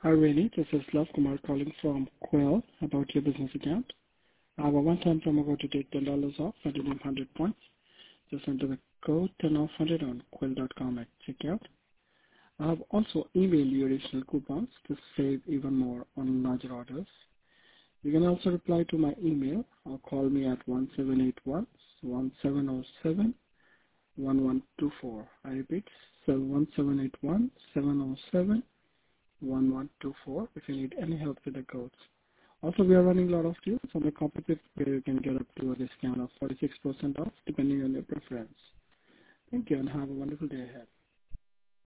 Hi, Rainy. This is Love Kumar calling from Quill about your business account. I have a one-time promo code to take $10 off at 100 points. Just enter the code 10 off 100 on quill.com at checkout. I have also emailed you additional coupons to save even more on larger orders. You can also reply to my email or call me at 1781-1707-1124. I repeat, 1781-707-1124 if you need any help with the codes. Also, we are running a lot of deals on the competitive where you can get up to a discount of 46% off depending on your preference. Thank you and have a wonderful day ahead.